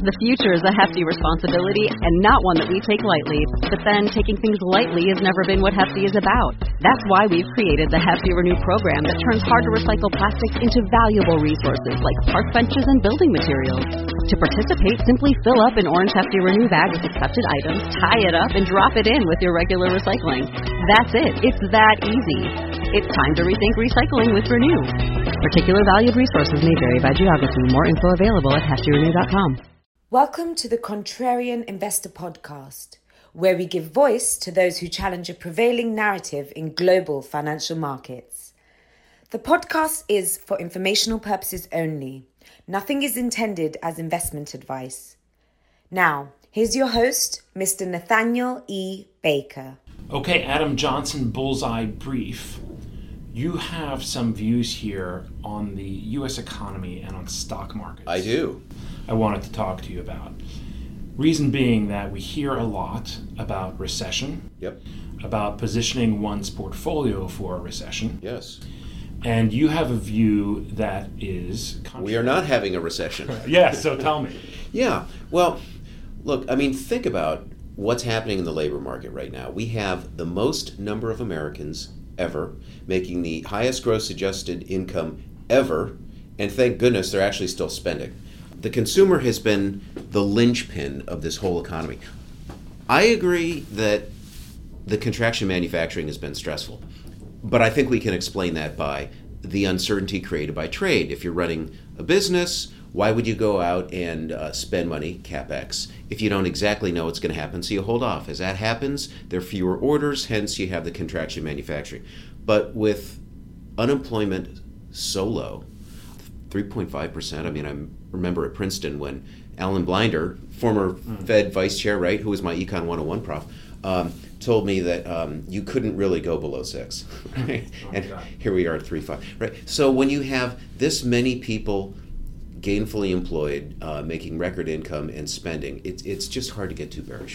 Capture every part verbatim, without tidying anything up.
The future is a hefty responsibility and not one that we take lightly. But then, taking things lightly has never been what Hefty is about. That's why we've created the Hefty Renew program that turns hard-to-recycle plastics into valuable resources like park benches and building materials. To participate, simply fill up an orange Hefty Renew bag with accepted items, tie it up, and drop it in with your regular recycling. That's it. It's that easy. It's time to rethink recycling with Renew. Particular valued resources may vary by geography. More info available at hefty renew dot com. Welcome to the Contrarian Investor Podcast, where we give voice to those who challenge a prevailing narrative in global financial markets. The podcast is for informational purposes only. Nothing is intended as investment advice. Now, here's your host, Mister Nathaniel E. Baker. Okay, Adam Johnson, Bullseye Brief. You have some views here on the U S economy and on stock markets. I do. I wanted to talk to you about. Reason being that we hear a lot about recession. Yep. About positioning one's portfolio for a recession. Yes. And you have a view that is contrary. We are not having a recession. Yeah, so tell me. Yeah. Well, look, I mean, think about what's happening in the labor market right now. We have the most number of Americans ever making the highest gross adjusted income ever, and thank goodness they're actually still spending. The consumer has been the linchpin of this whole economy. I agree that the contraction manufacturing has been stressful, but I think we can explain that by the uncertainty created by trade. If you're running a business, why would you go out and uh, spend money, CapEx, if you don't exactly know what's going to happen? So you hold off. As that happens, there are fewer orders, hence you have the contraction manufacturing. But with unemployment so low, three point five percent, I mean, I remember at Princeton when Alan Blinder, former mm. Fed vice chair, right, who was my Econ one oh one prof, um, told me that um, you couldn't really go below six. Right? Oh, and God. Here we are at three point five. Right? So when you have this many people gainfully employed, uh, making record income and spending, it's it's just hard to get too bearish.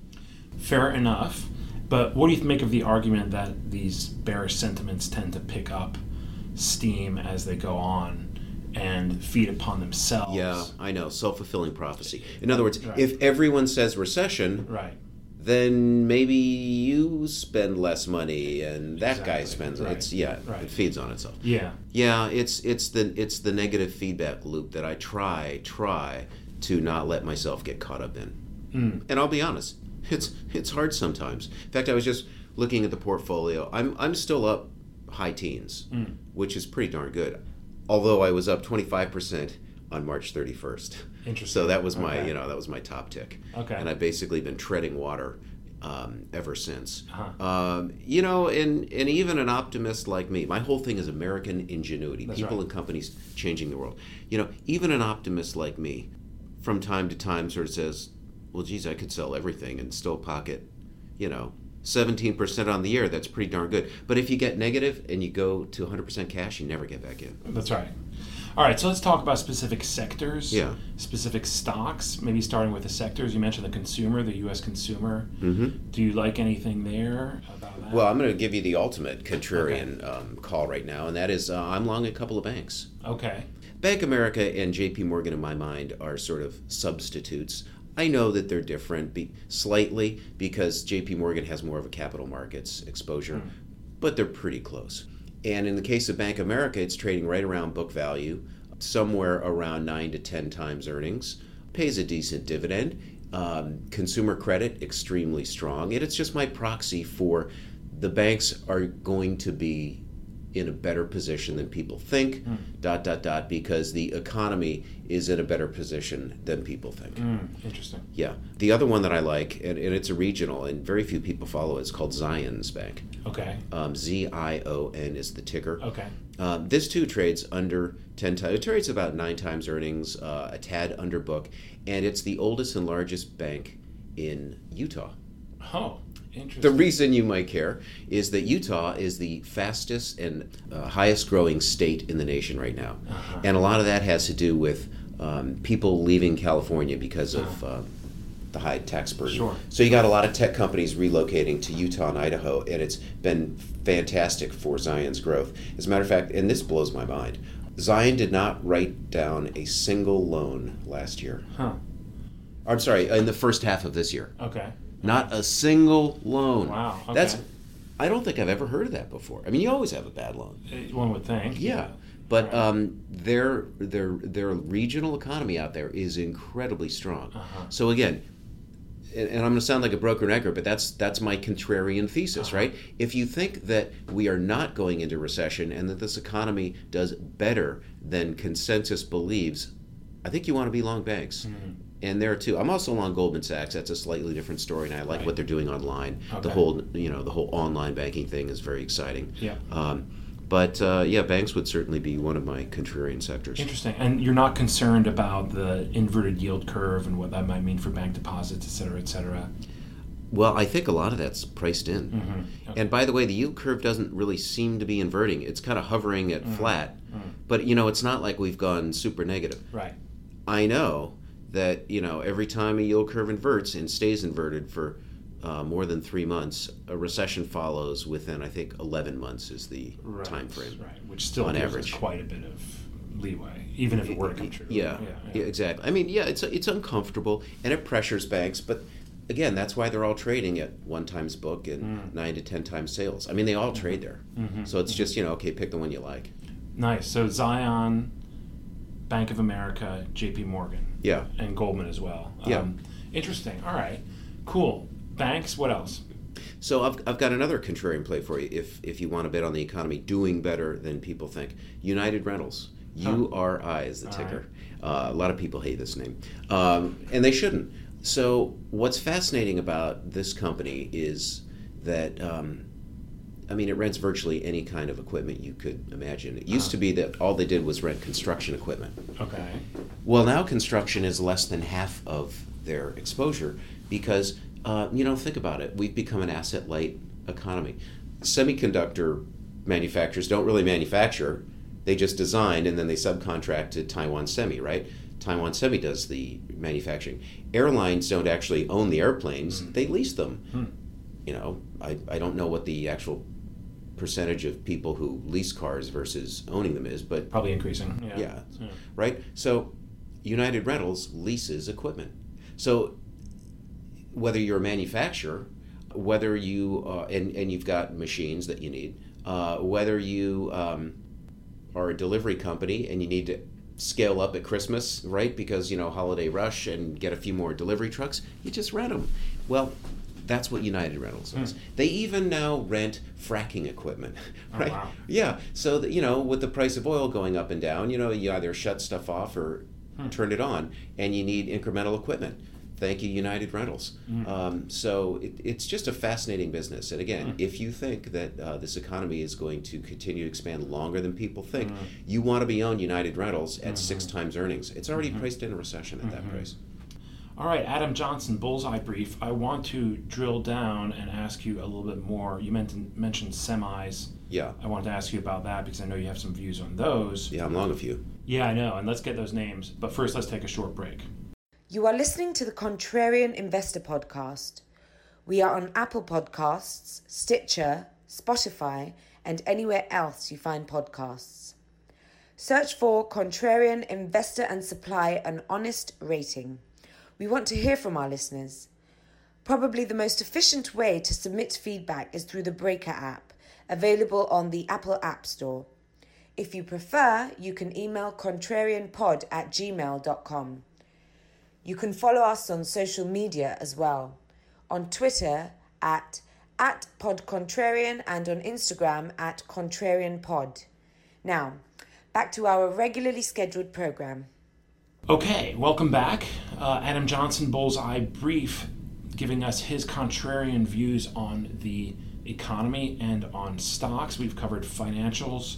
Fair enough. But what do you make of the argument that these bearish sentiments tend to pick up steam as they go on and feed upon themselves? Yeah, I know. Self-fulfilling prophecy. In other words, right. If everyone says recession, right. then maybe you spend less money and that exactly. guy spends right. it's yeah right. It feeds on itself. Yeah. Yeah, it's it's the it's the negative feedback loop that I try try to not let myself get caught up in. Mm. And I'll be honest, it's it's hard sometimes. In fact, I was just looking at the portfolio. I'm I'm still up high teens, mm. which is pretty darn good. Although I was up twenty-five percent on March thirty-first. Interesting. So that was my, okay. you know, that was my top tick. Okay. And I've basically been treading water um, ever since. Uh-huh. Um, you know, and and even an optimist like me, my whole thing is American ingenuity. That's People right. and companies changing the world. You know, even an optimist like me, from time to time, sort of says, "Well, geez, I could sell everything and still pocket, you know, seventeen percent on the year. That's pretty darn good." But if you get negative and you go to one hundred percent cash, you never get back in. That's right. All right, so let's talk about specific sectors, yeah. specific stocks, maybe starting with the sectors. You mentioned the consumer, the U S consumer. Mm-hmm. Do you like anything there about that? Well, I'm going to give you the ultimate contrarian okay. um, call right now, and that is uh, I'm long a couple of banks. Okay. Bank of America and J P Morgan, in my mind, are sort of substitutes. I know that they're different be- slightly because J P Morgan has more of a capital markets exposure, mm. but they're pretty close. And in the case of Bank of America, it's trading right around book value, somewhere around nine to ten times earnings, pays a decent dividend, um, consumer credit extremely strong, and it's just my proxy for the banks are going to be in a better position than people think, mm. dot, dot, dot, because the economy is in a better position than people think. Mm, interesting. Yeah. The other one that I like, and, and it's a regional, and very few people follow it, it's called Zions Bank. Okay. Um, Z I O N is the ticker. Okay. Um, this too trades under ten times. It trades about nine times earnings, uh, a tad under book, and it's the oldest and largest bank in Utah. Oh, interesting. The reason you might care is that Utah is the fastest and uh, highest growing state in the nation right now. Uh-huh. And a lot of that has to do with um, people leaving California because of uh, the high tax burden. Sure. So you got a lot of tech companies relocating to Utah and Idaho, and it's been fantastic for Zion's growth. As a matter of fact, and this blows my mind, Zion did not write down a single loan last year. Huh. I'm sorry, in the first half of this year. Okay. Not a single loan. Wow. Okay. That's. I don't think I've ever heard of that before. I mean, you always have a bad loan. One would think. Yeah. But Right. um, their their their regional economy out there is incredibly strong. Uh-huh. So again, and, and I'm going to sound like a broken record, but that's that's my contrarian thesis, Uh-huh. right? If you think that we are not going into recession and that this economy does better than consensus believes, I think you want to be long banks. Mm-hmm. And there too, I'm also long Goldman Sachs. That's a slightly different story, and I like Right. what they're doing online. Okay. The whole, you know, the whole online banking thing is very exciting. Yeah. Um, but uh, yeah, banks would certainly be one of my contrarian sectors. Interesting. And you're not concerned about the inverted yield curve and what that might mean for bank deposits, et cetera, et cetera? Well, I think a lot of that's priced in. Mm-hmm. Okay. And by the way, the yield curve doesn't really seem to be inverting. It's kind of hovering at Mm-hmm. flat. Mm-hmm. But, you know, it's not like we've gone super negative. Right. I know that, you know, every time a yield curve inverts and stays inverted for uh, more than three months, a recession follows within, I think, eleven months is the Right. time frame. Right. Which still on gives average. us quite a bit of leeway, even if it were to come true. Yeah, Yeah. yeah, exactly. I mean, yeah, it's it's uncomfortable and it pressures banks, but again, that's why they're all trading at one times book and Mm. nine to ten times sales. I mean, they all trade there. Mhm. So it's just, you know, okay, pick the one you like. Nice. So Zion, Bank of America, J P Morgan. Yeah. And Goldman as well. Yeah. Um, interesting. All right. Cool. Banks, what else? So I've, I've got another contrarian play for you if if you want to bet on the economy doing better than people think. United Rentals. U R I is the All ticker. Uh, a lot of people hate this name. Um, and they shouldn't. So what's fascinating about this company is that, um, I mean, it rents virtually any kind of equipment you could imagine. It used Uh-huh. to be that all they did was rent construction equipment. Okay. Well, now construction is less than half of their exposure because, uh, you know, think about it. We've become an asset-light economy. Semiconductor manufacturers don't really manufacture. They just design and then they subcontract to Taiwan Semi, right? Taiwan Semi does the manufacturing. Airlines don't actually own the airplanes. Mm. They lease them. Hmm. You know, I, I don't know what the actual percentage of people who lease cars versus owning them is, but Probably increasing. Yeah. Yeah. Yeah. right? So United Rentals leases equipment. So whether you're a manufacturer, whether you uh, and and you've got machines that you need, uh, whether you um, are a delivery company and you need to scale up at Christmas, right? Because you know holiday rush and get a few more delivery trucks, you just rent them. Well, that's what United Rentals is. Mm. They even now rent fracking equipment, Oh, right? wow. Yeah. So that, you know, with the price of oil going up and down, you know, you either shut stuff off or Hmm. turn it on, and you need incremental equipment. Thank you, United Rentals. Mm. Um, so it, it's just a fascinating business. And again, Mm. if you think that uh, this economy is going to continue to expand longer than people think, Mm. you want to be on United Rentals at Mhm. six times earnings. It's already Mhm. priced in a recession at that Mhm. price. All right, Adam Johnson, Bullseye Brief. I want to drill down and ask you a little bit more. You mentioned, mentioned semis. Yeah. I wanted to ask you about that because I know you have some views on those. Yeah, I'm long a few. Yeah, I know, and let's get those names. But first, let's take a short break. You are listening to the Contrarian Investor Podcast. We are on Apple Podcasts, Stitcher, Spotify, and anywhere else you find podcasts. Search for Contrarian Investor and supply an honest rating. We want to hear from our listeners. Probably the most efficient way to submit feedback is through the Breaker app, available on the Apple App Store. If you prefer, you can email contrarianpod at gmail dot com. You can follow us on social media as well. On Twitter at, at PodContrarian and on Instagram at ContrarianPod. Now, back to our regularly scheduled program. Okay, welcome back. Uh, Adam Johnson, Bullseye Brief, giving us his contrarian views on the economy and on stocks. We've covered financials,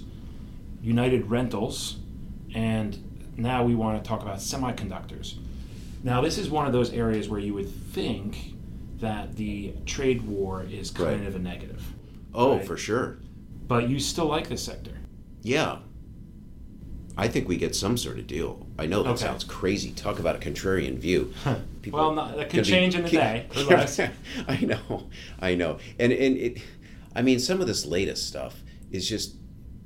United Rentals, and now we want to talk about semiconductors. Now, this is one of those areas where you would think that the trade war is kind Right. of a negative. Oh, Right. for sure. But you still like this sector. Yeah. I think we get some sort of deal. I know that Okay. sounds crazy. Talk about a contrarian view. People Well, no, that could gonna be- change in a day. Relax. I know, I know, and and it. I mean, some of this latest stuff is just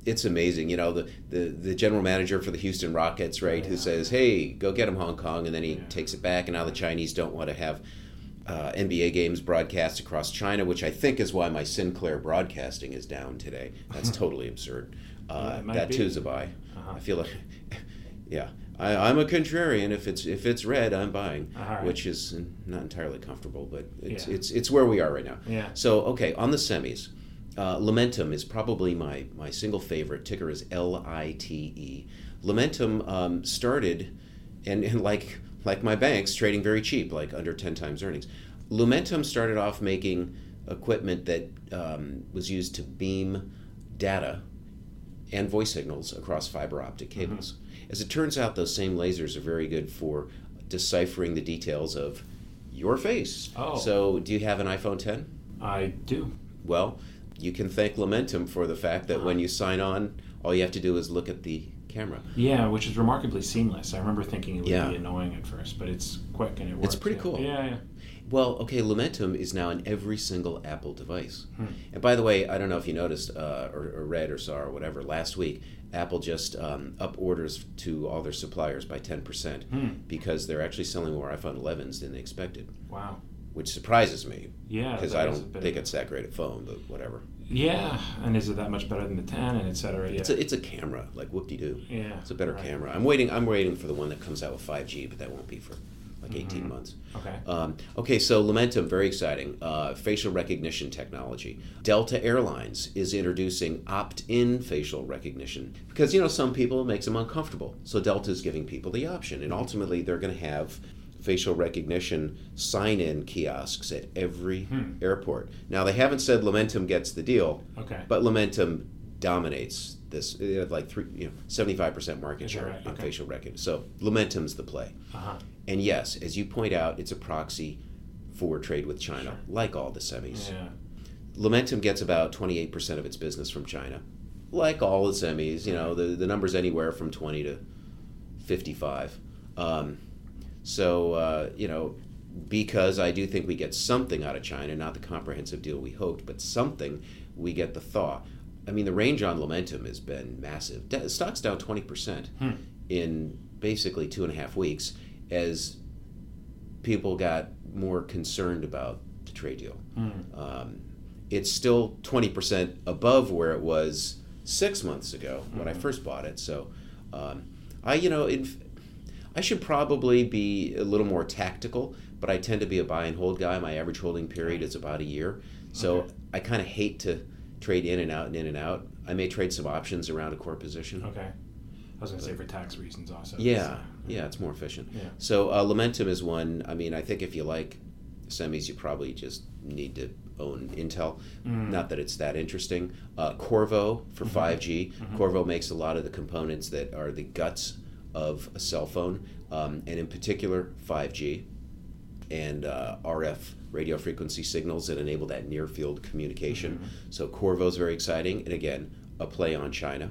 it's amazing. You know, the, the, the general manager for the Houston Rockets, right, yeah. who says, hey, go get him, Hong Kong, and then he yeah. takes it back, and now the Chinese don't want to have uh, N B A games broadcast across China, which I think is why my Sinclair broadcasting is down today. That's totally absurd. Uh, yeah, that be. too's a buy. Uh-huh. I feel like, yeah. I, I'm a contrarian. If it's if it's red, I'm buying, right. which is not entirely comfortable, but it's yeah. it's it's where we are right now. Yeah. So okay, on the semis, uh, Lumentum is probably my my single favorite. Ticker is L I T E. Lumentum um, started, and, and like like my banks, trading very cheap, like under ten times earnings. Lumentum started off making equipment that um, was used to beam data and voice signals across fiber optic cables. Mm-hmm. As it turns out, those same lasers are very good for deciphering the details of your face. Oh. So do you have an iPhone ten? I do. Well, you can thank Lumentum for the fact that uh-huh. when you sign on, all you have to do is look at the camera. Yeah, which is remarkably seamless. I remember thinking it would yeah. be annoying at first, but it's quick and it works. It's pretty yeah. cool. Yeah, yeah. Well, okay, Lumentum is now in every single Apple device. Hmm. And by the way, I don't know if you noticed uh, or, or read or saw or whatever, last week, Apple just um, up orders to all their suppliers by ten percent hmm. because they're actually selling more iPhone elevens than they expected. Wow. Which surprises me. Yeah. Because I don't think it's that great a phone, but whatever. Yeah, and is it that much better than the ten and et cetera? Yeah. It's a, it's a camera, like whoop-de-doo. Yeah. It's a better right. camera. I'm waiting I'm waiting for the one that comes out with five G, but that won't be for like eighteen mm-hmm. months. Okay. Um, okay, so Lumentum, very exciting. Uh, facial recognition technology. Delta Airlines is introducing opt-in facial recognition because, you know, some people it makes them uncomfortable. So Delta is giving people the option, and ultimately they're going to have facial recognition sign-in kiosks at every hmm. airport. Now, they haven't said Lumentum gets the deal, okay. but Lumentum dominates this. They have like three, you know, seventy-five percent market Is share right? in okay. facial recognition. So Lumentum's the play. Uh-huh. And yes, as you point out, it's a proxy for trade with China, sure. like all the semis. Yeah. Lumentum gets about twenty-eight percent of its business from China. Like all the semis, you know, the, the number's anywhere from twenty to fifty-five. Um, so, uh, you know, because I do think we get something out of China, not the comprehensive deal we hoped, but something, we get the thaw. I mean, the range on Lumentum has been massive. De- stock's down twenty percent hmm. in basically two and a half weeks as people got more concerned about the trade deal. Hmm. Um, it's still twenty percent above where it was six months ago when mm-hmm. I first bought it. So um, I, you know, it, I should probably be a little more tactical, but I tend to be a buy and hold guy. My average holding period is about a year. So okay. I kind of hate to trade in and out and in and out. I may trade some options around a core position. Okay. I was going to say for tax reasons also. Yeah, so, yeah, it's more efficient. Yeah. So uh, Lumentum is one. I mean, I think if you like semis, you probably just need to own Intel. Mm. Not that it's that interesting. Uh, Qorvo for mm-hmm. five G. Mm-hmm. Qorvo makes a lot of the components that are the guts of a cell phone, um, and in particular five G and uh, R F radio frequency signals that enable that near field communication. Mm-hmm. So Qorvo is very exciting, and again, a play on China.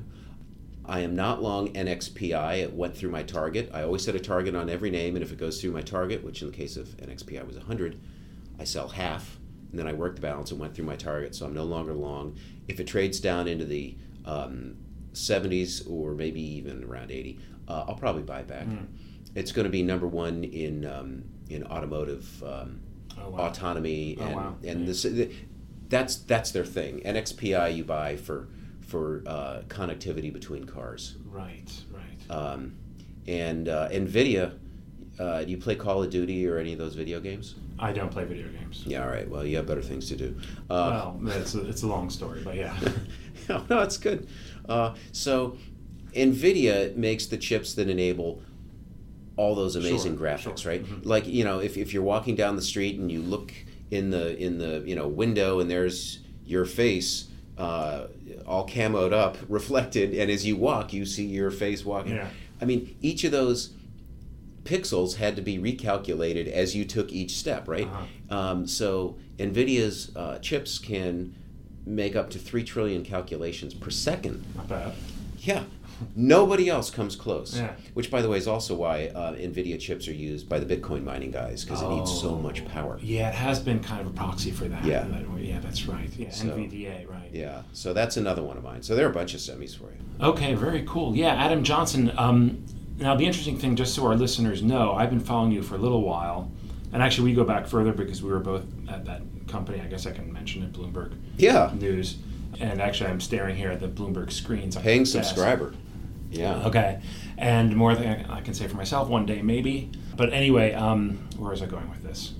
I am not long N X P I. It went through my target. I always set a target on every name, and if it goes through my target, which in the case of N X P I was one hundred, I sell half, and then I work the balance and went through my target, so I'm no longer long. If it trades down into the um, seventies or maybe even around eighty, uh, I'll probably buy back. Mm. It's going to be number one in um, in automotive um, oh, wow. autonomy, oh, and wow. and yeah. this that's that's their thing. N X P I you buy for for uh, connectivity between cars. Right, right. Um, and uh, NVIDIA, uh, do you play Call of Duty or any of those video games? I don't play video games. Yeah, all right. Well, you have better things to do. Uh, well, it's a, it's a long story, but yeah. no, no, it's good. Uh, so NVIDIA makes the chips that enable all those amazing sure, graphics, sure. right? Mm-hmm. Like, you know, if, if you're walking down the street and you look in the in the you know window and there's your face uh, all camoed up, reflected, and as you walk, you see your face walking. Yeah. I mean, each of those pixels had to be recalculated as you took each step, right? Uh-huh. Um, so NVIDIA's uh, chips can make up to three trillion calculations per second. Not bad. Yeah. Nobody else comes close. Yeah. Which, by the way, is also why uh, NVIDIA chips are used by the Bitcoin mining guys, because Oh. it needs so much power. Yeah, it has been kind of a proxy for that. Yeah. That- yeah, that's right. Yeah, So- N V D A, right. Yeah, so that's another one of mine. So there are a bunch of semis for you. Okay, very cool. Yeah, Adam Johnson. Um, now, the interesting thing, just so our listeners know, I've been following you for a little while. And actually, we go back further because we were both at that company. I guess I can mention it, Bloomberg Yeah, News. And actually, I'm staring here at the Bloomberg screens. on paying my desk. subscriber. Yeah. Okay. And more than I can say for myself, one day maybe. But anyway, um, where was I going with this?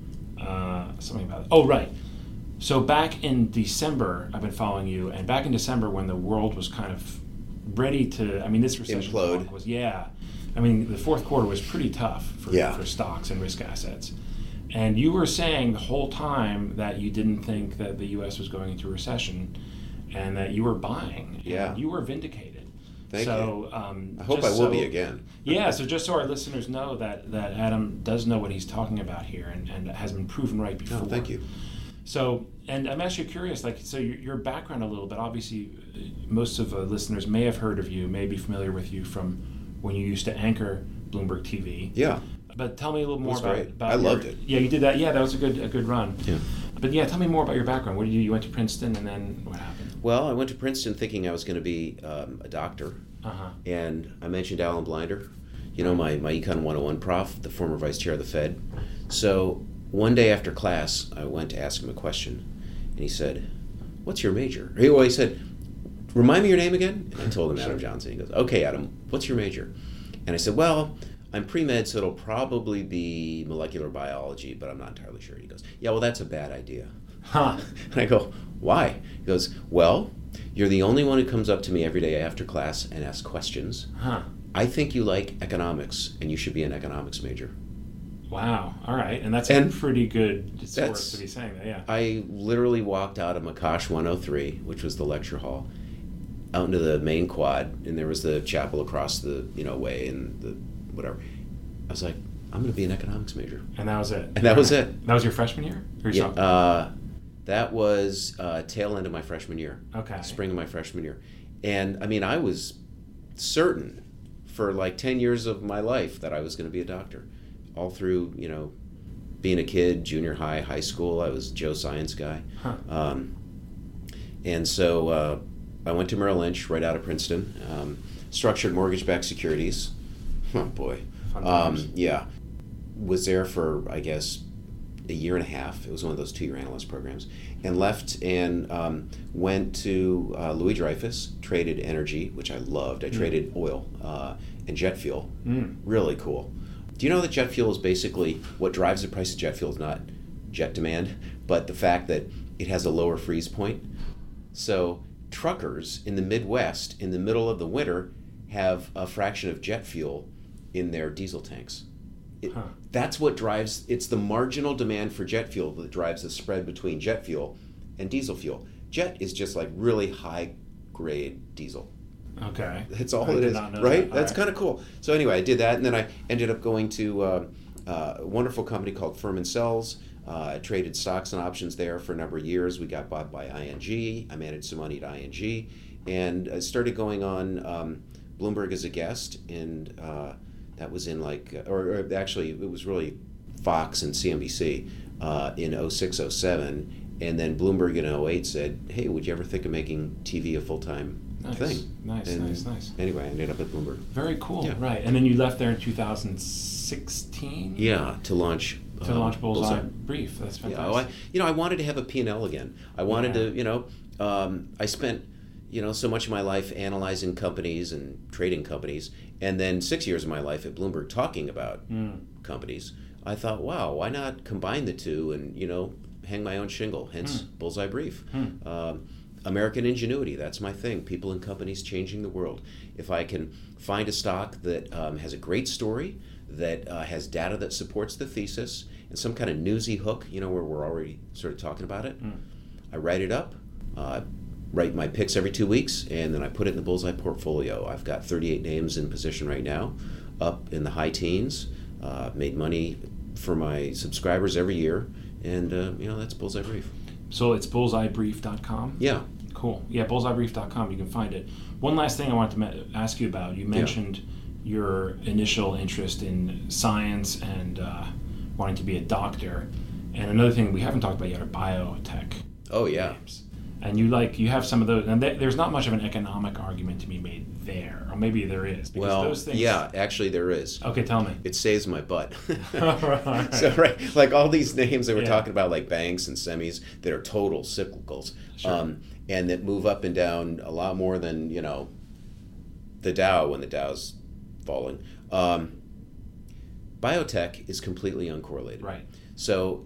Uh, something about it. Oh, right. So back in December, I've been following you, and back in December when the world was kind of ready to, I mean, this recession Implode. talk was, yeah. I mean, the fourth quarter was pretty tough for, Yeah. for stocks and risk assets. And you were saying the whole time that you didn't think that the U S was going into a recession and that you were buying. And Yeah. you were vindicated. Thank so, you. Um, I hope I just will so- be again. Yeah, so just so our listeners know that, that Adam does know what he's talking about here and, and has been proven right before. Oh, thank you. So, and I'm actually curious, like, so your, your background a little bit, obviously uh, most of the listeners may have heard of you, may be familiar with you from when you used to anchor Bloomberg T V. Yeah. But tell me a little more was about, great. about I your- loved it. Yeah, you did that. Yeah, that was a good a good run. Yeah. But yeah, tell me more about your background. What did you, you went to Princeton and then what happened? Well, I went to Princeton thinking I was going to be um, a doctor. Uh-huh. And I mentioned Alan Blinder, you know, my, my Econ one oh one prof, the former vice chair of the Fed. So one day after class, I went to ask him a question, and he said, "What's your major?" He, well, he said, "Remind me your name again?" And I told him Adam Johnson. He goes, "Okay, Adam, what's your major?" And I said, "Well, I'm pre-med, so it'll probably be molecular biology, but I'm not entirely sure." He goes, "Yeah, well, that's a bad idea." Huh. And I go, "Why?" He goes, "Well, you're the only one who comes up to me every day after class and asks questions. Huh. I think you like economics, and you should be an economics major." Wow. All right. And that's And a pretty good source that's- to be saying that, yeah. I literally walked out of Makash one oh three, which was the lecture hall, out into the main quad, and there was the chapel across the, you know, way and the whatever. I was like, I'm going to be an economics major. And that was it. And that was it. That was your freshman year? Or Yeah, some- uh, that was uh, tail end of my freshman year. Okay. Spring of my freshman year. And, I mean, I was certain for like ten years of my life that I was going to be a doctor. All through, you know, being a kid, junior high, high school, I was Joe Science guy. Huh. Um, and so uh, I went to Merrill Lynch right out of Princeton, um, structured mortgage-backed securities. Oh, boy. Fun Um, times. yeah. Was there for, I guess, a year and a half. It was one of those two-year analyst programs. And left and um, went to uh, Louis Dreyfus, traded energy, which I loved. I Mm. traded oil uh, and jet fuel. Mm. Really cool. Do you know that jet fuel is basically what drives the price of jet fuel is not jet demand, but the fact that it has a lower freeze point? So truckers in the Midwest, in the middle of the winter, have a fraction of jet fuel in their diesel tanks. It, Huh. That's what drives, it's the marginal demand for jet fuel that drives the spread between jet fuel and diesel fuel. Jet is just like really high grade diesel. Okay. That's all I it did is, not know right? that. That's All kind of cool. So anyway, I did that, and then I ended up going to uh, uh, a wonderful company called Furman Cells. Uh, I traded stocks and options there for a number of years. We got bought by I N G. I managed some money at I N G, and I started going on um, Bloomberg as a guest, and uh, that was in like, or, or actually, it was really Fox and C N B C uh, in oh six, oh seven, and then Bloomberg in oh eight said, "Hey, would you ever think of making T V a full-time Nice. thing?" Nice, And nice, nice. Anyway, I ended up at Bloomberg. Very cool. Yeah. Right. And then you left there in two thousand sixteen? Yeah, to launch. To um, launch Bullseye Brief. That's Yeah, fantastic. I, you know, I wanted to have a P and L again. I wanted Yeah. to, you know, um, I spent, you know, so much of my life analyzing companies and trading companies, and then six years of my life at Bloomberg talking about Mm. companies. I thought, wow, why not combine the two and, you know, hang my own shingle, hence Hmm. Bullseye Brief. Hmm. Um, American ingenuity, that's my thing. People and companies changing the world. If I can find a stock that um, has a great story, that uh, has data that supports the thesis, and some kind of newsy hook, you know, where we're already sort of talking about it, Mm. I write it up, uh, write my picks every two weeks, and then I put it in the Bullseye portfolio. I've got thirty-eight names in position right now, up in the high teens. Uh, made money for my subscribers every year, and uh, you know, that's Bullseye Brief. So it's bullseye brief dot com? Yeah, Cool. Yeah, bullseye brief dot com. You can find it. One last thing I wanted to ma- ask you about. You mentioned yeah. your initial interest in science and uh, wanting to be a doctor. And another thing we haven't talked about yet are biotech. Oh, yeah. Games. And you like you have some of those, and th- there's not much of an economic argument to be made there, or maybe there is. Well, those things... yeah, actually there is. Okay, tell me. It saves my butt. Right. So, right, like all these names that we're yeah. talking about, like banks and semis, that are total cyclicals, sure. um, and that move up and down a lot more than, you know, the Dow when the Dow's falling. Um, biotech is completely uncorrelated. Right. So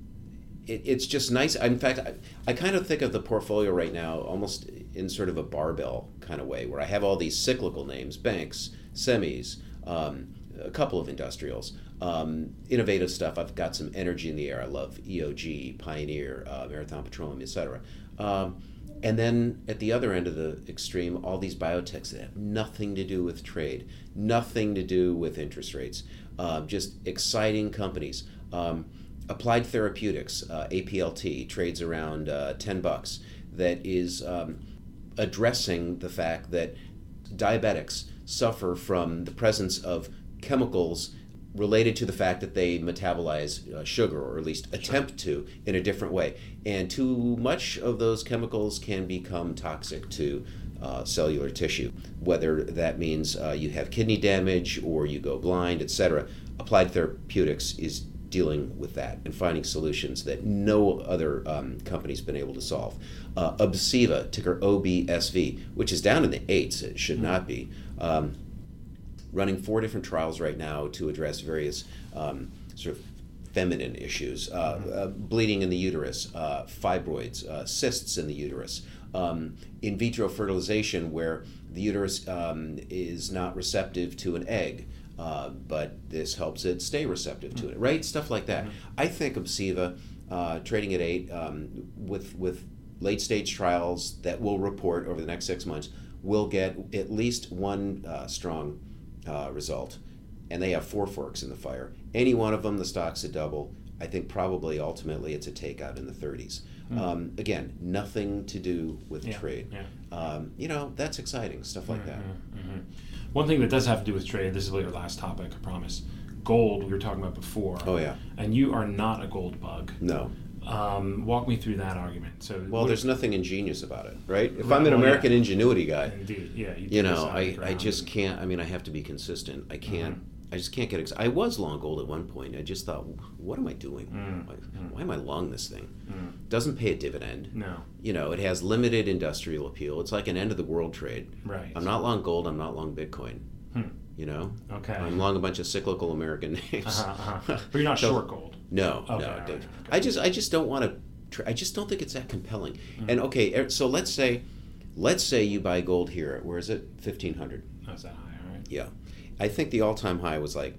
it, it's just nice. In fact, I, I kind of think of the portfolio right now almost in sort of a barbell kind of way, where I have all these cyclical names, banks, semis, um, a couple of industrials, um, innovative stuff. I've got some energy in the air. I love E O G, Pioneer, uh, Marathon Petroleum, et cetera. Um, and then at the other end of the extreme, all these biotechs that have nothing to do with trade, nothing to do with interest rates, uh, just exciting companies. Um, Applied Therapeutics, uh, A P L T, trades around uh, ten bucks, that is um, addressing the fact that diabetics suffer from the presence of chemicals related to the fact that they metabolize uh, sugar, or at least attempt to, in a different way. And too much of those chemicals can become toxic to uh, cellular tissue, whether that means uh, you have kidney damage or you go blind, et cetera. Applied Therapeutics is dealing with that and finding solutions that no other um, company's been able to solve. Uh, Obseva, ticker O B S V, which is down in the eights, it should mm-hmm. not be, um, running four different trials right now to address various um, sort of feminine issues, uh, mm-hmm. uh, bleeding in the uterus, uh, fibroids, uh, cysts in the uterus, um, in vitro fertilization where the uterus um, is not receptive to an egg, uh, but this helps it stay receptive to mm-hmm. it, right? Stuff like that. Mm-hmm. I think Obseva, uh, trading at eight, um, with with late stage trials that will report over the next six months, will get at least one uh, strong Uh, result, and they have four forks in the fire. Any one of them, the stock's a double. I think probably ultimately it's a takeout in the thirties. Mm. Um, again, nothing to do with yeah, trade. Yeah. Um, you know, that's exciting, stuff like mm-hmm, that. Mm-hmm. One thing that does have to do with trade, this is really our last topic, I promise. Gold, we were talking about before. Oh, yeah. And you are not a gold bug. No. Um, walk me through that argument. So, well, there's nothing ingenious about it, right? If right, I'm an well, American yeah. ingenuity guy, indeed, yeah, you, you know, I, I just can't. I mean, I have to be consistent. I can't. Mm-hmm. I just can't get. Ex- I was long gold at one point. I just thought, what am I doing? Mm-hmm. Why, why am I long this thing? Mm-hmm. Doesn't pay a dividend. No. You know, it has limited industrial appeal. It's like an end of the world trade. Right. I'm not long gold. I'm not long Bitcoin. Hmm. You know. Okay. I'm long a bunch of cyclical American names. Uh-huh, uh-huh. But you're not so, short gold. No. Okay, no. right, okay. I just. I just don't want to. I just don't think it's that compelling. Mm-hmm. And okay, so let's say, let's say you buy gold here. Where is it? fifteen hundred. Oh, is that high? All right. Yeah, I think the all-time high was like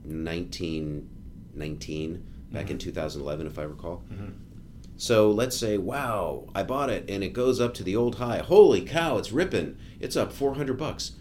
nineteen nineteen back mm-hmm. in two thousand eleven, if I recall. Mm-hmm. So let's say, wow, I bought it and it goes up to the old high. Holy cow, it's ripping. It's up four hundred bucks.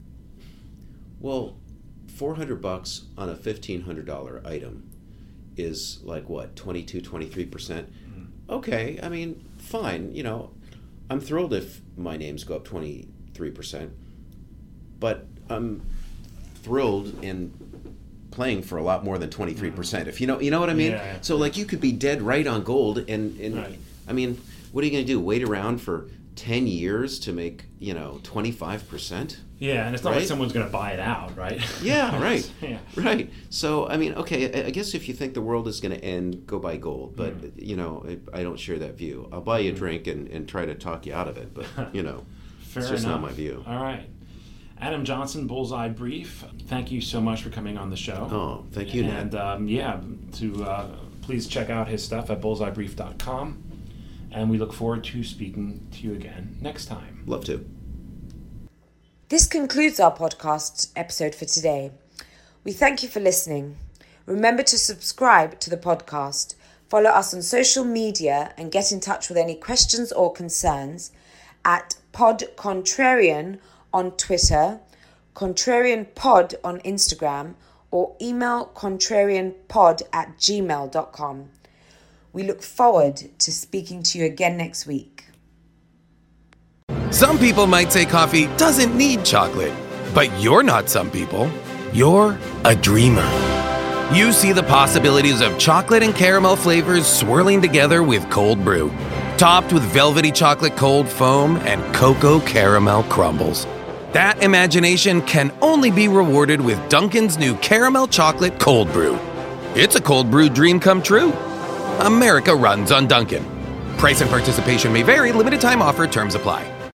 Well, four hundred bucks on a fifteen hundred dollar item is like what, twenty-two, twenty-three percent? Okay, I mean, fine, you know, I'm thrilled if my names go up twenty-three percent, but I'm thrilled in playing for a lot more than twenty-three percent, if you know, you know what I mean? Yeah, yeah. So, like, you could be dead right on gold, and, and right. I mean, what are you going to do, wait around for ten years to make, you know, twenty-five percent? Yeah, and it's not right? like someone's going to buy it out, right? Yeah, right. yeah. Right. So, I mean, okay, I guess if you think the world is going to end, go buy gold. But, mm. you know, I, I don't share that view. I'll buy you a drink and, and try to talk you out of it. But, you know, Fair it's just enough. not my view. All right. Adam Johnson, Bullseye Brief, thank you so much for coming on the show. Oh, thank you, Ned. And, um, yeah, to uh, please check out his stuff at bullseye brief dot com. And we look forward to speaking to you again next time. Love to. This concludes our podcast episode for today. We thank you for listening. Remember to subscribe to the podcast, follow us on social media, and get in touch with any questions or concerns at Pod Contrarian on Twitter, Contrarian Pod on Instagram, or email contrarianpod at gmail dot com. We look forward to speaking to you again next week. Some people might say coffee doesn't need chocolate, but you're not some people. You're a dreamer. You see the possibilities of chocolate and caramel flavors swirling together with cold brew, topped with velvety chocolate cold foam and cocoa caramel crumbles. That imagination can only be rewarded with Dunkin's new caramel chocolate cold brew. It's a cold brew dream come true. America runs on Dunkin'. Price and participation may vary. Limited time offer. Terms apply.